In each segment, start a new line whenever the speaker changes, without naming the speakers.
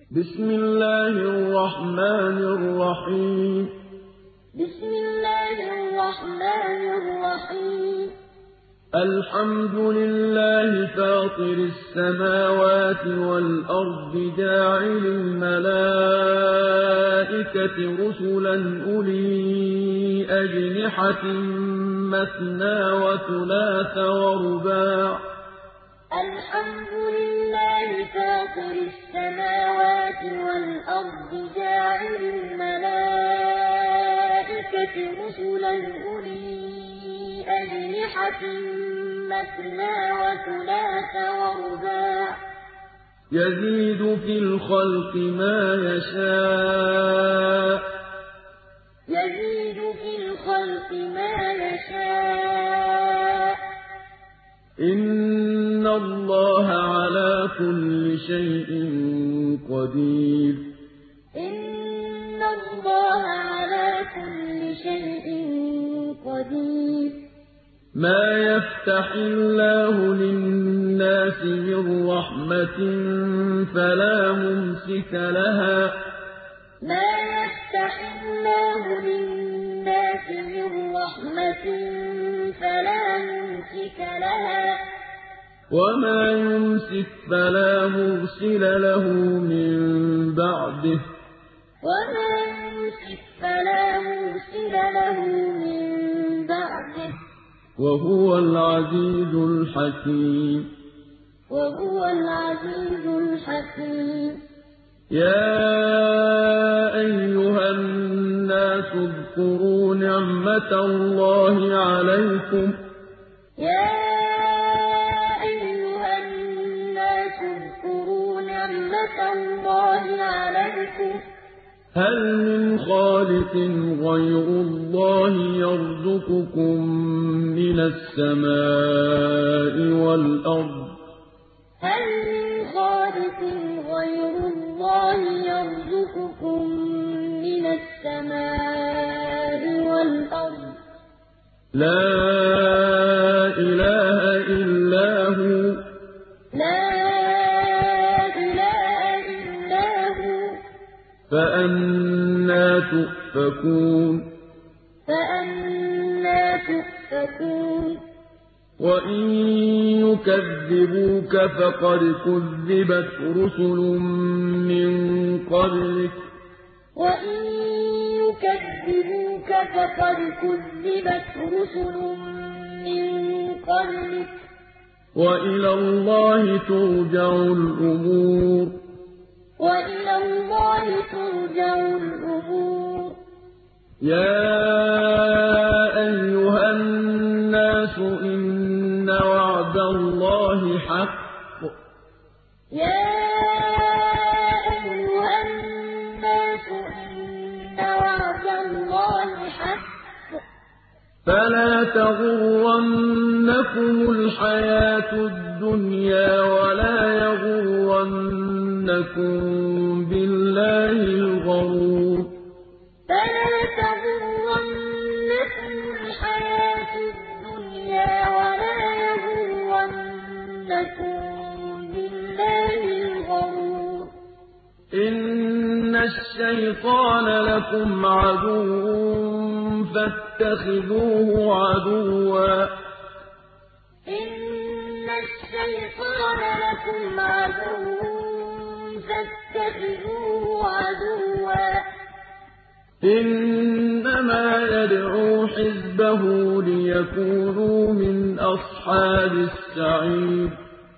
بسم الله الرحمن الرحيم
بسم الله الرحمن الرحيم
الحمد لله فاطر السماوات والأرض جاعل الملائكة رسلا أولي أجنحة مثنى وثلاث ورباع
الحمد لله فاطر السماوات والأرض جاعل الملائكة رسلا أولي أجنحة مثنى وثلاث ورباع
يزيد في الخلق ما يشاء إن الله على كل شيء قدير
إن الله على كل شيء قدير
ما يفتح الله للناس من رحمة فلا ممسك لها
ما يفتح الله للناس من رحمة فلا ممسك لها
وما يمسك فلا مرسل له من بعده
وما يمسك فلا مرسل له من بعده
وهو العزيز الحكيم
وهو العزيز الحكيم
يا أيها الناس اذكروا نعمة الله عليكم
يا أيها الناس اذكروا نعمة الله عليكم
هل من خالق غير الله يرزقكم من السماء والأرض
هل من خالق غير الله يرزقكم من السماء والأرض
لا إله إلا هو فأنى تؤفكون وإن يكذبوك فقد كذبت رسل من قبلك وإلى الله ترجع الأمور يا أيها الناس إن وعد الله حق فلا تغرنكم الحياة الدنيا ولا يغرنكم بالله الغرور إن الشيطان لكم عدو فاتخذوه عدوا إنما يدعو حزبه ليكونوا من أصحاب السعير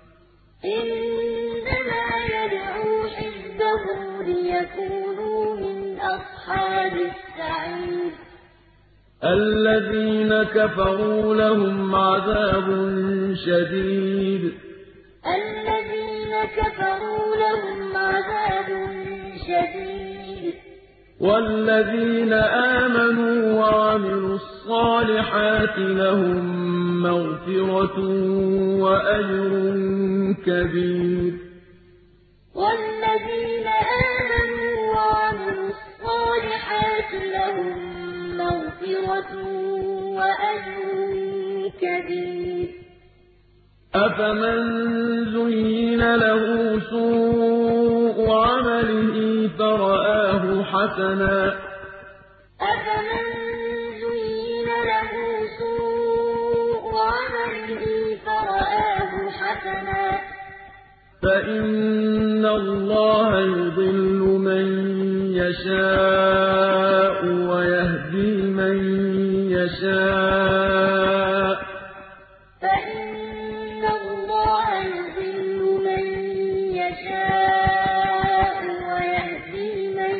الذين كفروا لهم عذاب شديد والذين آمنوا وعملوا الصالحات لهم مغفرة وأجر كبير
والذين آمنوا وعملوا الصالحات لهم مغفرة وأجر كبير
أفمن زين له سوء عمله عمله فرآه حسنا
أفمن زين له سوء عمله فرآه حسنا
فإن الله يضل من يشاء ويهدي من يشاء
فإن الله يضل من يشاء ويهدي من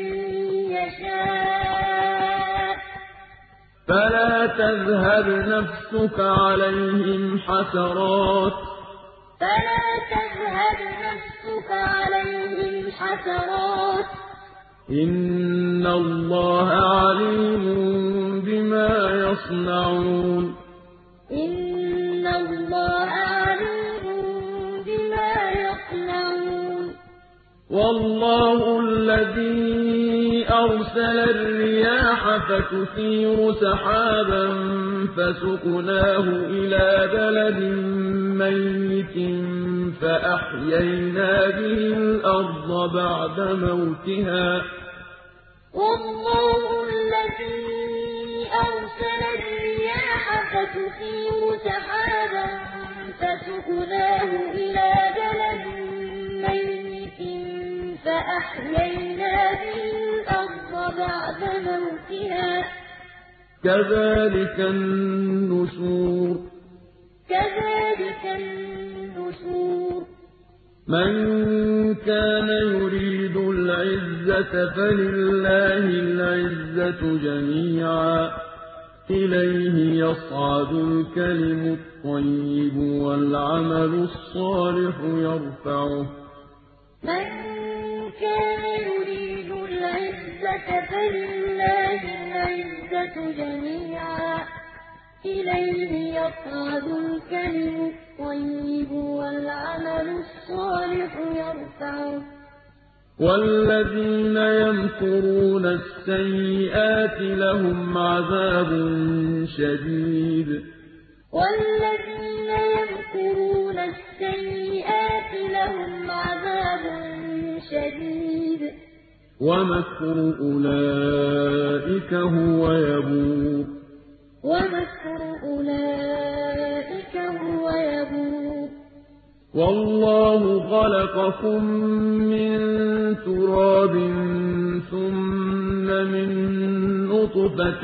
يشاء
فلا تذهب نفسك عليهم حسرات إن الله عليم بما يصنعون
إن الله عليم بما يصنعون
والله الذي أرسل الرياح فتثير سحابا فسقناه إلى بلد ميت فأحيينا به الأرض بعد موتها
والله الذي أرسل الرياح فتثير سحابا فسقناه إلى بلد ميت فأحيينا به الأرض بعد موتها
كذلك النشور من كان يريد العزة فلله العزة جميعا إليه يصعد الكلم الطيب والعمل الصالح يرفعه
من كان يريد العزة فلله العزة جميعا إليه يصعد الكلم الطيب والعمل الصالح يرفعه
والذين يمكرون السيئات لهم عذاب شديد
والذين يمكرون السيئات لهم عذاب شديد
ومكر أولئك هو يبور والله خلقكم من تراب ثم من نطفة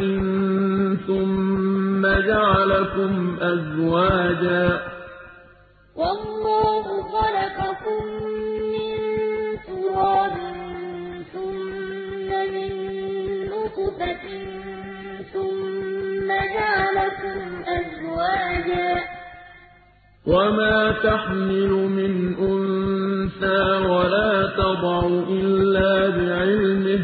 ثم جعلكم أزواجا
والله خلقكم من تراب ثم من نطفة ثم جعلكم أزواجا
وما تحمل من أنثى ولا تضع إلا بعلمه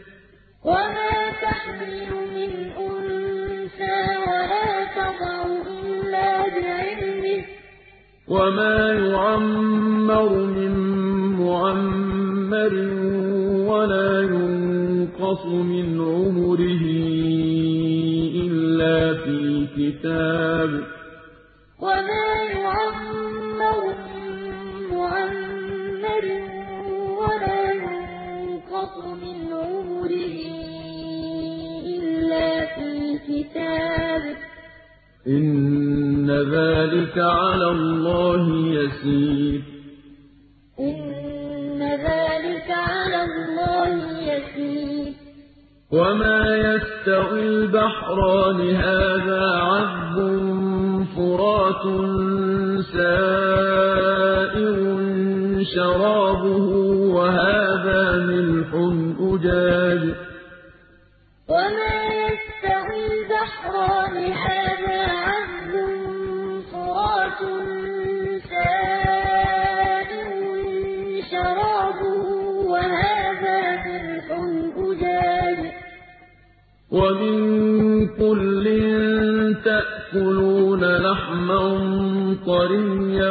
وما يعمر من معمر ولا ينقص من عمره إلا في كتاب
وما يعمر من معمر ولا ينقص من عمره إلا في كتاب
إن ذلك على الله يسير وما يستوي البحران هذا عذب فرات سائر شرابه وهذا ملح أجاج
وما يستوي البحران هذا عذب فرات سائر شرابه وهذا ملح أجاج
ومن كل تأكلون لحما طريا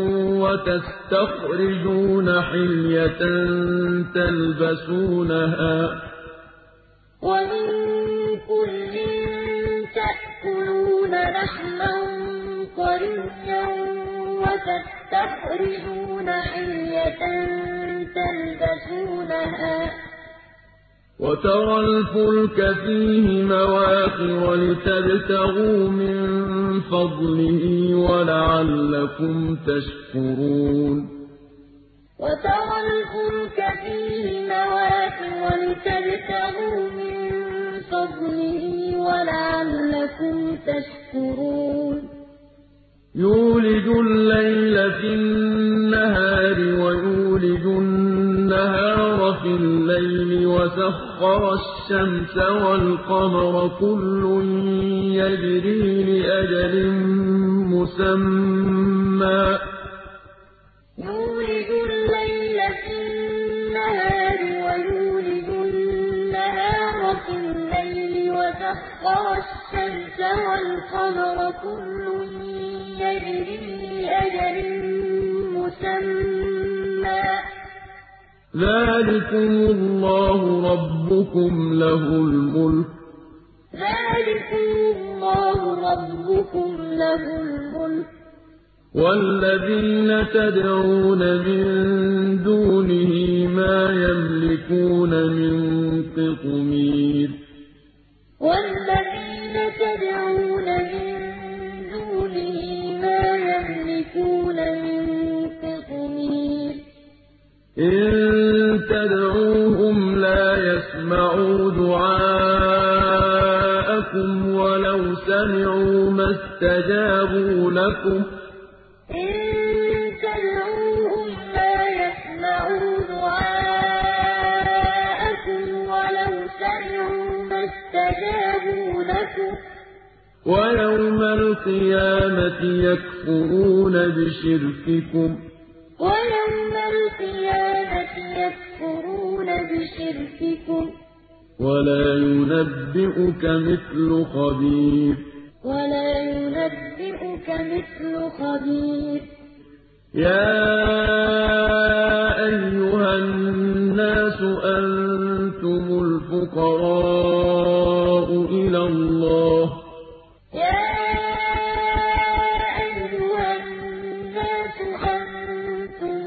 وتستخرجون حلية تلبسونها
ومن كل تأكلون لحما طريا وتستخرجون حلية تلبسونها
وترى الفلك فيه مواخر لتبتغوا من فضله ولعلكم تشكرون
وترى الفلك فيه مواخر لتبتغوا من فضله ولعلكم تشكرون
يولج الليل في النهار ويولج النهار في الليل وسخر الشمس والقمر كل يجري لأجل مسمى
يولج الليل في النهار ويولج النهار في الليل وسخر الشمس والقمر كل يجري لأجل مسمى
ذلكم الله ربكم له الملك
ذلكم الله ربكم له الملك
والذين تدعون من دونه ما يملكون من قطمير
والذين تدعون من دونه ما يملكون من قطمير
إن تدعوهم لا يسمعوا دعاءكم ولو سمعوا ما استجابوا لكم
إن تدعوهم لا يسمعوا دعاءكم ولو سمعوا ما استجابوا لكم
ويوم القيامة يكفرون بشرككم
ويوم القيامة يكفرون بشرككم
ولا ينبئك مثل خبير
ولا ينبئك مثل خبير
يا أيها الناس أنتم الفقراء إلى الله
يا أيها الناس أنتم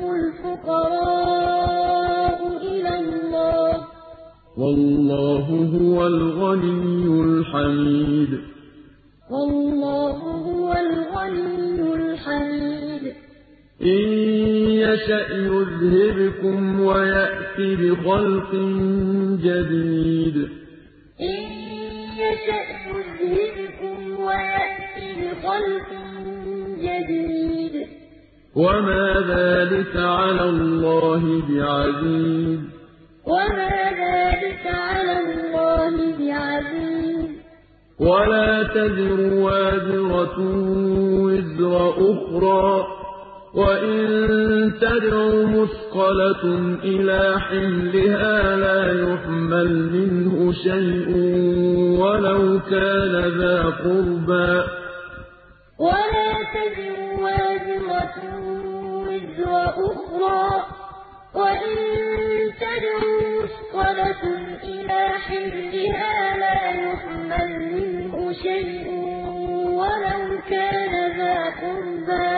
الفقراء إلى الله
والله هو الغني الحميد
والله هو الغني الحميد
إن يشأ يذهبكم ويأتي بخلق جديد
إن يشأ يذهبكم ويأتي بخلق جديد
وما ذلك على الله بعزيز
وما ذلك على الله بعزيز
ولا تزر وازرة وزر أخرى وإن تدع مثقلة إلى حملها لا يحمل منه شيء ولو كان ذا قربى
ولا تزر وازرة وزر أخرى وإن تدع مثقلة إلى حملها لا يحمل منه شيء ولو كان ذا قربى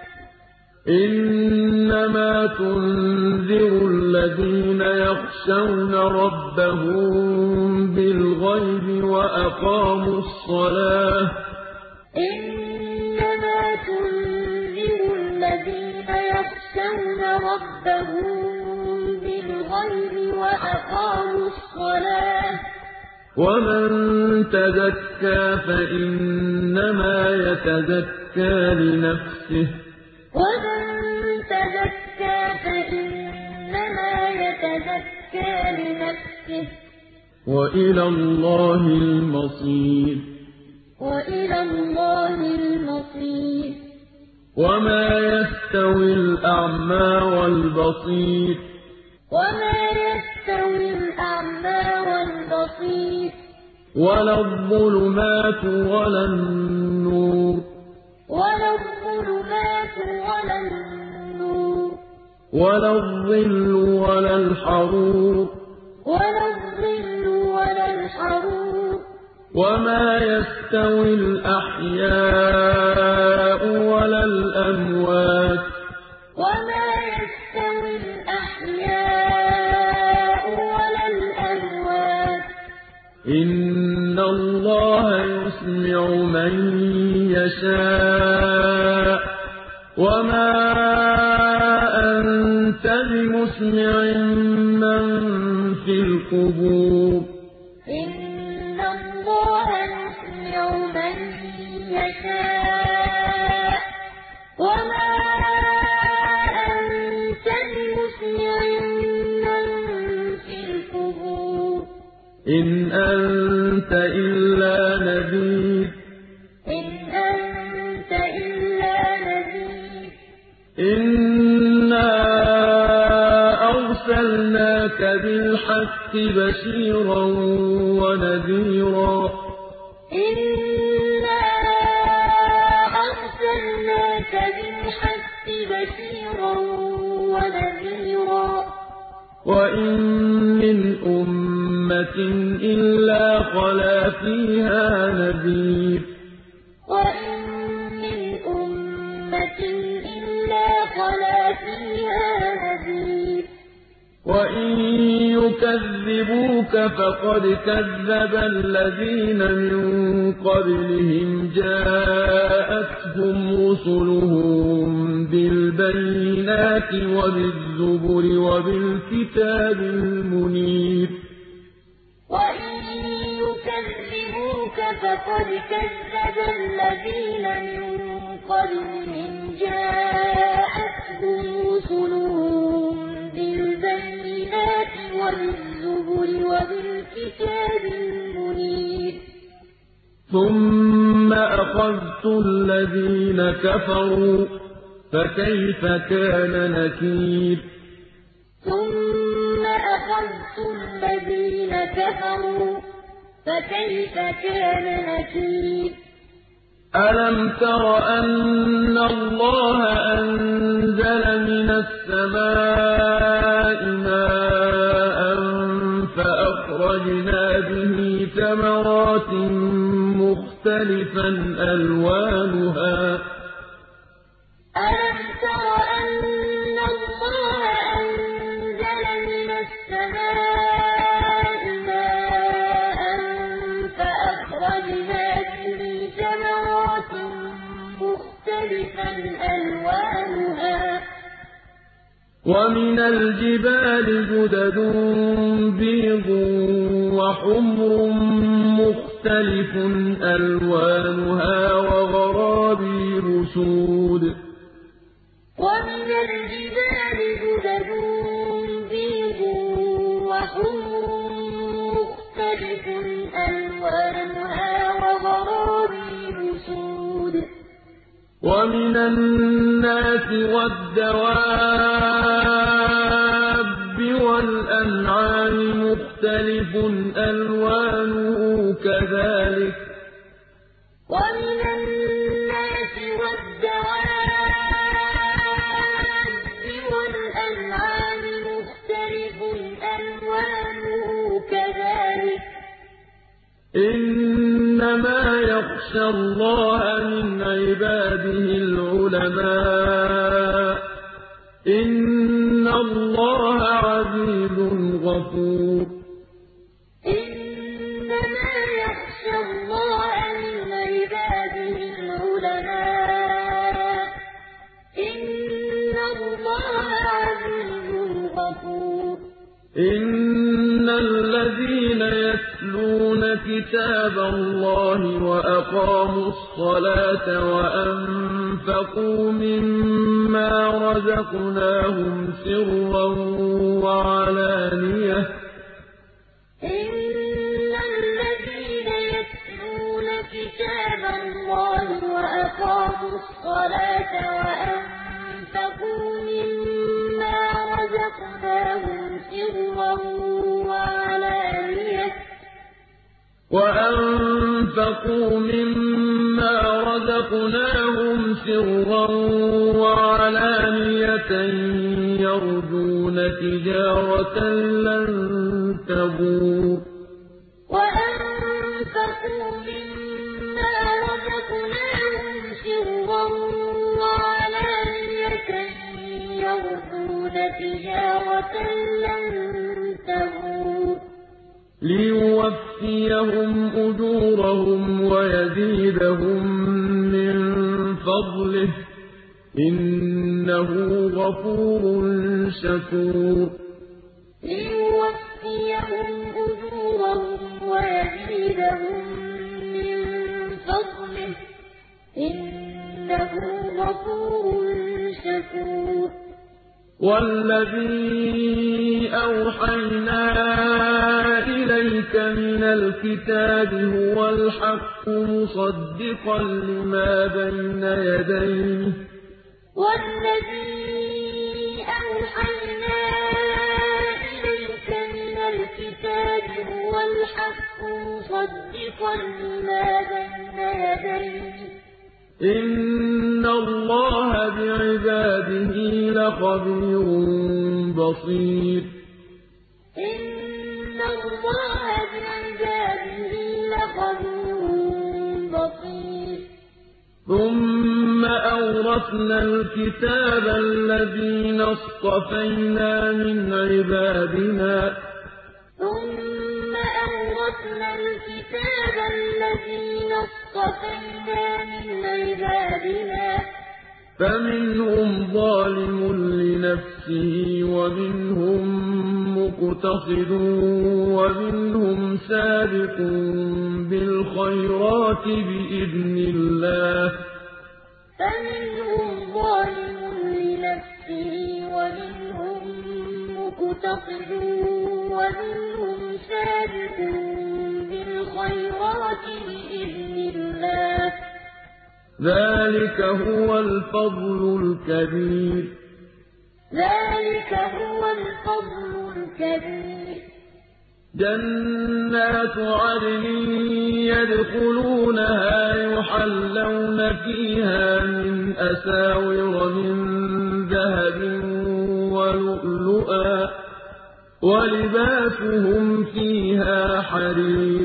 إنما تنذر الذين يخشون ربهم بالغيب وأقاموا الصلاة
إنما تنذر الذين يخشون ربهم بالغيب وأقاموا الصلاة
ومن تزكى فإنما يتزكى لنفسه
ومن تزكى فإنما يتزكى لنفسه
وإلى الله المصير
وإلى الله المصير
وما يستوي الأعمى والبصير
وما يستوي الأعمى والبصير
ولا الظلمات ولا النور
ولا الظلمات ولا النور
ولا الظل ولا الحرور
ولا الظل ولا الحرور
وما يستوي الأحياء ولا الأموات
وما يستوي الأحياء
إِنَّ اللَّهَ يُسْمِعُ مَن يَشَاءُ ۖ وَمَا أَنتَ بِمُسْمِعٍ مَّن فِي الْقُبُورِ
إِنَّ اللَّهَ يُسْمِعُ مَن يَشَاءُ ۖ وَمَا أَنتَ بِمُسْمِعٍ مَّن فِي الْقُبُورِ
إِنْ أَنتَ إِلَّا نَذِيرٌ
إِنْ أَنتَ إِلَّا نَذِيرٌ
إِنَّا أَرْسَلْنَاكَ بِالْحَقِّ بَشِيرًا وَنَذِيرًا
إِنَّا أَرْسَلْنَاكَ بِالْحَقِّ بَشِيرًا وَنَذِيرًا
وَإِن مِّنْ أُمَّةٍ إِلَّا خَلَا فِيهَا نَذِيرٌ
وَإِن مِّنْ أُمَّةٍ إِلَّا خَلَا فِيهَا نَذِيرٌ
وَإِن يُكَذِّبُوكَ فَقَدْ كَذَّبَ الَّذِينَ مِن قَبْلِهِمْ جَاءَتْهُمْ رُسُلُهُم بِالْبَيِّنَاتِ وَبِالزُّبُرِ وَبِالْكِتَابِ الْمُنِيرِ
وَإِن يُكَذِّبُوكَ فَقَدْ كَذَّبَ الَّذِينَ مِن قَبْلِهِمْ جَاءَتْهُمْ رُسُلُهُم بِالْبَيِّنَاتِ وَبِالزُّبُرِ وَبِالْكِتَابِ الْمُنِيرِ
ثُمَّ أَخَذْتُ الَّذِينَ كَفَرُوا فَكَيْفَ كَانَ نَكِيرِ
ثُمَّ أَخَذْتُ الَّذِينَ كَفَرُوا فَكَيْفَ كَانَ نَكِيرِ
أَلَمْ تَرَ أَنَّ اللَّهَ أَنزَلَ مِنَ السَّمَاءِ مَاءً فَأَخْرَجْنَا بِهِ ثَمَرَاتٍ مُّخْتَلِفًا أَلْوَانُهَا ۚ
أَلَمْ تَرَ أَنَّ اللَّهَ أَنزَلَ مِنَ السَّمَاءِ مَاءً فَأَخْرَجْنَا بِهِ ثَمَرَاتٍ مُّخْتَلِفًا أَلْوَانُهَا ۚ
وَمِنَ الْجِبَالِ جُدَدٌ بِيضٌ وَحُمْرٌ مُّخْتَلِفٌ أَلْوَانُهَا وَغَرَابِيبُ سُودٌ
وَمِنَ الْجِبَالِ جُدَدٌ بِيضٌ وَحُمْرٌ مُّخْتَلِفٌ أَلْوَانُهَا وَغَرَابِيبُ سُودٌ
وَمِنَ النَّاسِ وَالدَّوَابِّ وَالْأَنْعَامِ مُخْتَلِفٌ أَلْوَانُهُ كَذَٰلِكَ ۗ
وَمِنَ النَّاسِ وَالدَّوَابِّ وَالْأَنْعَامِ مُخْتَلِفٌ أَلْوَانُهُ كَذَٰلِكَ ۗ
إِنَّمَا يَخْشَى اللَّهَ مِنْ عِبَادِهِ الْعُلَمَاءُ ۗ إِنَّ اللَّهَ عَزِيزٌ غَفُورٌ
إِنَّمَا يَخْشَى اللَّهَ مِنْ عِبَادِهِ الْعُلَمَاءُ ۗ إِنَّ اللَّهَ عَزِيزٌ غَفُورٌ
إِنَّ الَّذِينَ يَتْلُونَ كِتَابَ اللَّهِ وَأَقَامُوا الصَّلَاةَ وَأَنفَقُوا مِمَّا رَزَقْنَاهُمْ سِرًّا وَعَلَانِيَةً
إِنَّ الَّذِينَ يَتْلُونَ كِتَابَ اللَّهِ وَأَقَامُوا الصَّلَاةَ
وَأَنفَقُوا مِمَّا رَزَقْنَاهُمْ سِرًّا وَعَلَانِيَةً يَرْجُونَ تِجَارَةً لَّن تَبُورَ
وَأَنفَقُوا مِمَّا رَزَقْنَاهُمْ سِرًّا وَعَلَانِيَةً يَرْجُونَ تِجَارَةً لَّن تَبُورَ
ليوفيهم أجورهم ويزيدهم من فضله إنه غفور شكور
ليوفيهم أجورهم ويزيدهم من فضله إنه غفور شكور
والذي أوحينا إليك من الكتاب هو الحق مصدقا لما بين يديه
والذي أوحينا إليك من الكتاب هو الحق مصدقا لما بين يديه
إن الله بعباده لخبير بصير
إن الله بعباده لخبير بصير
ثم أورثنا الكتاب الذين اصطفينا من عبادنا
ثم أورثنا الكتاب الذين اصطفينا من عبادنا
فمنهم ظالم لنفسه ومنهم مقتصد ومنهم سابق بالخيرات بإذن الله
فمنهم ظالم لنفسه ومنهم مقتصد ومنهم سابق بالخيرات بإذن الله
ذلك هو الفضل الكبير
ذلك هو الفضل الكبير
جنات عدن يدخلونها يحلون فيها من أساور من ذهب ولؤلؤا ولباسهم فيها حرير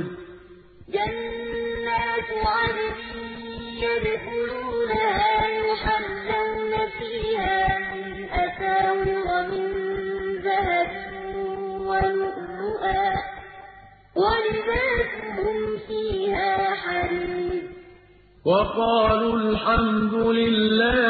جنات عدن يدخلونها يحلون فيها من أساور من ذهب ولؤلؤا ولباسهم فيها حرير
وقالوا الحمد لله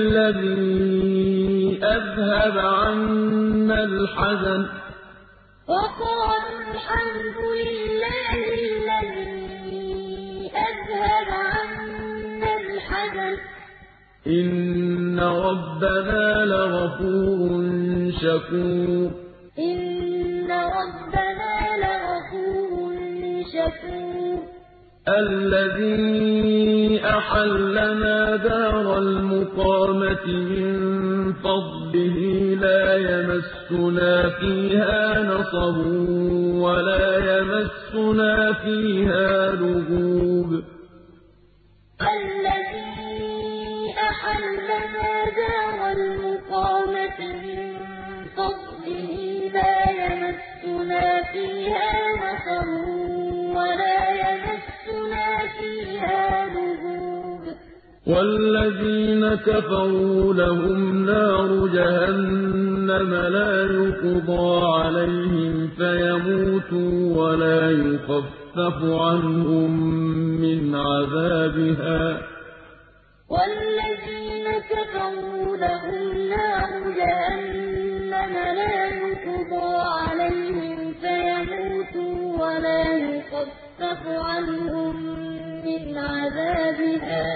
الذي أذهب عنا الحزن
وقالوا الحمد لله الذي أذهب عنا الحزن
إن ربنا لغفور شكور
إن ربنا لغفور شكور
الذي أحلنا دار المقامة من فضله لا يمسنا فيها نصب ولا يمسنا فيها لغوب
الذي أحلنا دار المقامة من فضله لا يمسنا فيها نصب ولا يمسنا فيها لغوب
والذين كفروا لهم نار جهنم لا يقضى عليهم فيموتوا ولا يخفف عنهم من عذابها
والذين كفروا لهم نار جهنم لا يقضى عليهم فيموتوا ولا يخفف عنهم من عذابها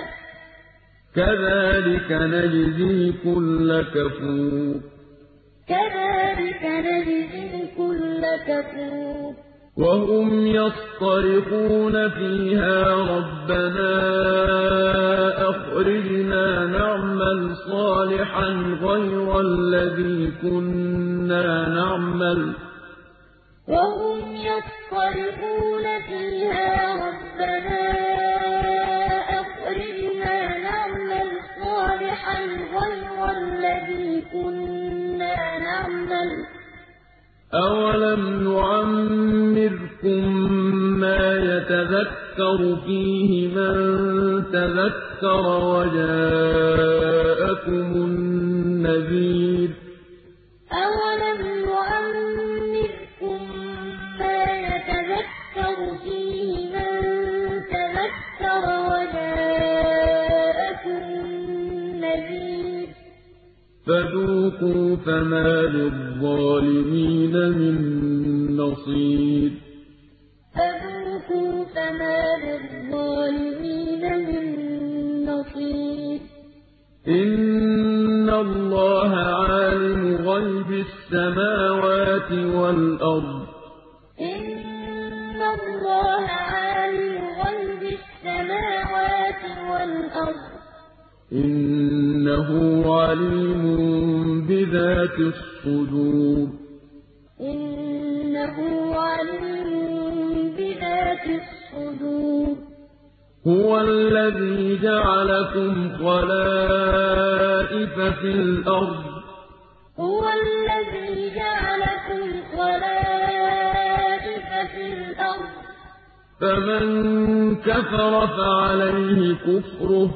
كذلك نجزي كل كفور
كذلك نجزي كل كفور
وهم يصطرخون فيها ربنا أخرجنا نعمل صالحا غير الذي كنا نعمل
وهم يصطرخون فيها ربنا أخرجنا نعمل صالحا غير الذي كنا نعمل
أولم نعمركم ما يتذكر فيه من تذكر وجاءكم النذير
أولم نعمركم ما يتذكر
فما للظالمين من نصير
فذوقوا فما للظالمين من نصير
إن الله عالم غيب السماوات والأرض
إن الله عالم غيب السماوات والأرض
إنه عليم بذات الصدور
إنه عليم بذات الصدور
هو الذي جعلكم خلائف في الأرض
هو الذي جعلكم خلائف في الأرض
فمن كفر فعليه كفره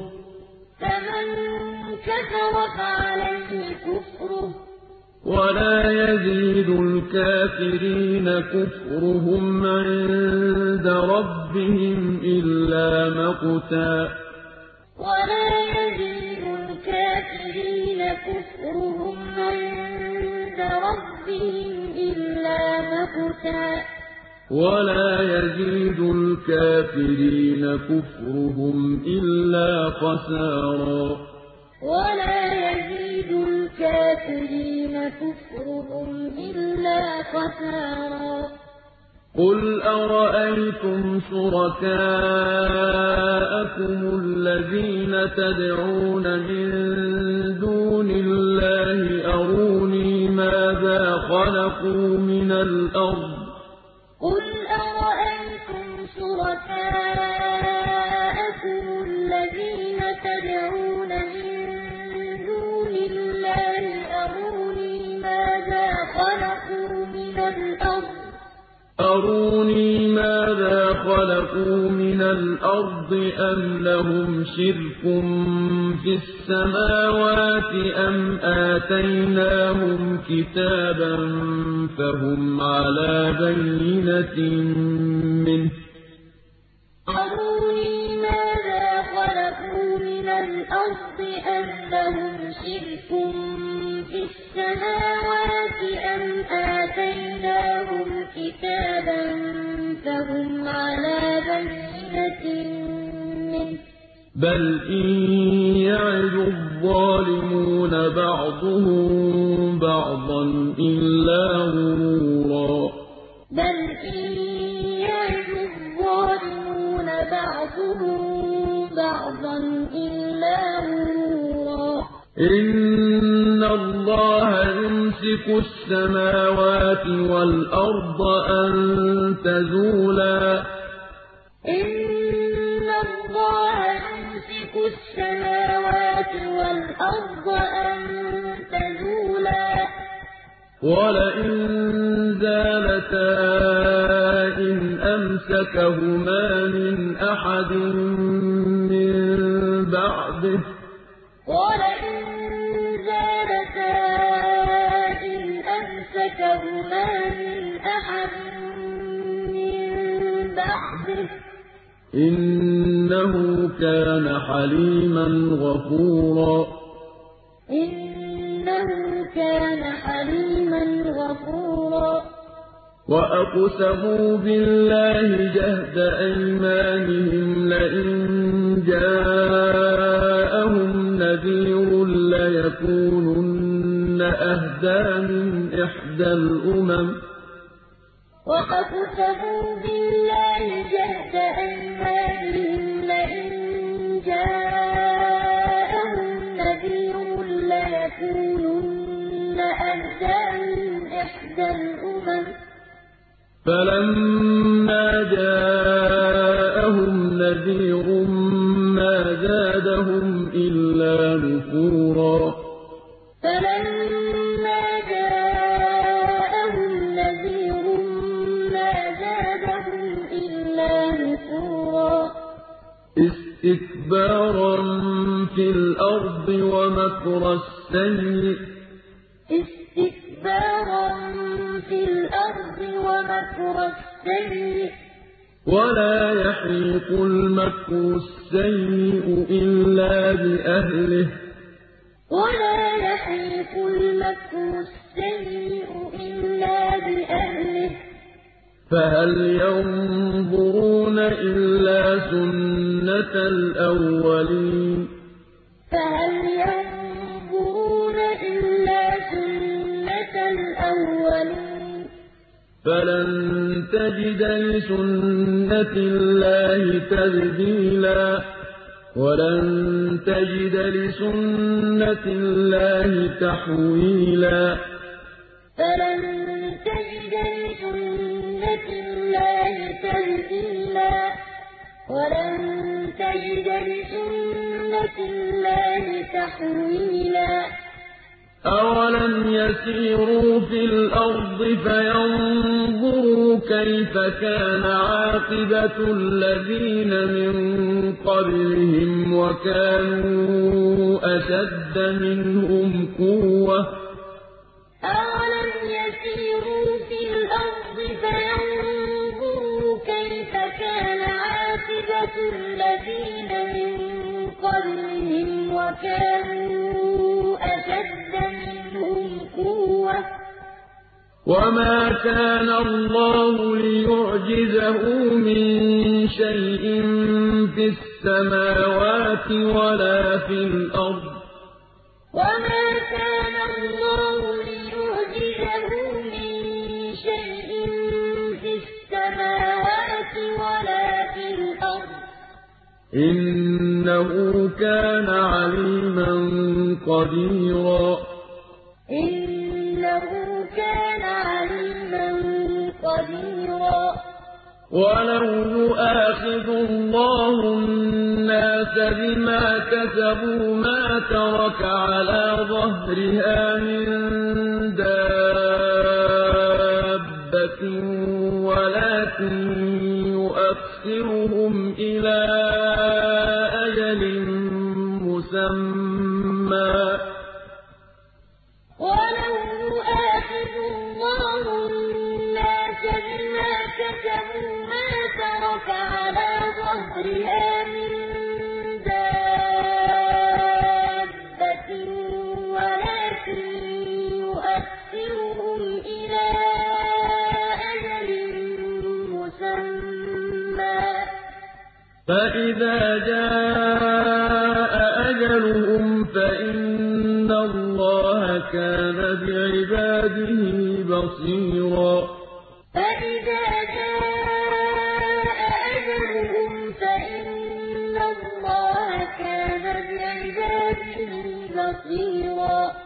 ولا يزيد الكافرين كفرهم عند ربهم إلا مقتا
ولا يزيد الكافرين كفرهم عند ربهم إلا مقتا
ولا يزيد الكافرين كفرهم إلا خسارا
ولا يزيد الكافرين كفرهم إلا خسارا
قل أرأيتم شركاءكم الذين تدعون من دون الله أروني ماذا خلقوا من الأرض
قل أرأيتم شركاءكم الذين تدعون من دون الله أروني ماذا خلقوا من الأرض أم لهم شرك في السماوات أم آتيناهم كتابا فهم على بينة منه أروني ماذا خلقوا من الأرض أم لهم شرك في السماوات أم آتيناهم كتابا فهم على بينة منه
بل إن يعد الظالمون بعضهم بعضا إلا غرورا
بل إن يعد الظالمون بعضهم بعضا إلا غرورا
إن الله يمسك السماوات والأرض أن تزولا
إن الله يمسك السماوات والأرض أن تزولا
ولئن زالتا إن أمسكهما من أحد من بعده
ولئن زالتا إن أمسكهما من أحد من بعده
إنه كان حليما غفورا
إنه كان حليما غفورا
وأقسموا بالله جهد أيمانهم لئن جاءهم نذير ليكونن أهدى من إحدى الأمم
وأقسموا بالله جهد أيمانهم لئن جاءهم نذير ليكونن أهدى من إحدى الأمم
فلما جاءهم نذير ما زادهم إلا نفورا
فلما جاءهم نذير ما زادهم إلا نفورا
استكبارا في الأرض ومكر السيء ولا يحيق المكر السيء إلا بأهله
ولا يحيق المكر السيء إلا بأهله
فهل ينظرون إلا سنة الأولين
فهل ينظرون إلا سنة الأولين
فلن تجد لسنة الله تبديلا ولن تجد لسنة الله تحويلا
فلن تجد لسنة الله تبديلا ولن تجد لسنة الله تحويلا
أولم يسيروا في الأرض فينظروا كيف كان عاقبة الذين من قبلهم وكانوا أشد منهم قوة
أولم يسيروا في الأرض فينظروا كيف كان عاقبة الذين من قبلهم وكانوا أشد منهم قوة
وما كان الله ليعجزه من شيء في السماوات ولا في الأرض
وما كان الله ليعجزه من شيء في السماوات ولا في الأرض
إنه كان عليما قديرا
إنه كان عليما قديرا
ولو يؤاخذ الله الناس بما كسبوا ما ترك على ظهرها من دابة ولكن يؤخرهم إلى أجل مسمى
ولو يؤاخذ الله الناس بما كسبوا ما ترك على ظهرها من دابة ولكن يؤخرهم إلى أجل مسمى
فإذا جاء أجلهم فإن الله كان بعباده بصيرا
فإذا جاء أجلهم فإن الله كان بعباده بصيرا